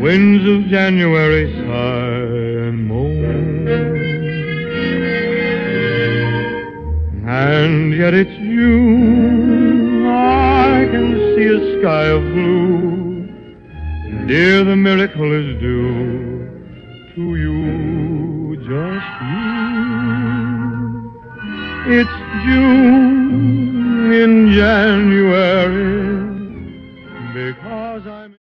winds of January sigh and moan. And yet it's June, I can see a sky of blue. Dear, the miracle is due to you, just you. It's June in January, because